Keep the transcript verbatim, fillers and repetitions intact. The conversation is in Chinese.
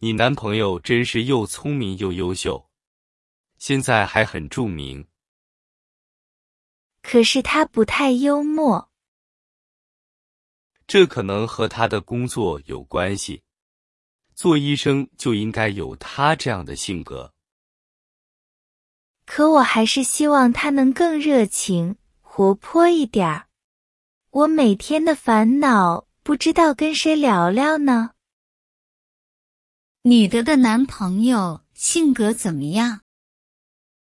你男朋友真是又聪明又优秀，现在还很著名。 可是他不太幽默。 这可能和他的工作有关系。做医生就应该有他这样的性格。 可我还是希望他能更热情、活泼一点儿。我每天的烦恼，不知道跟谁聊聊呢。 女的的男朋友性格怎么样？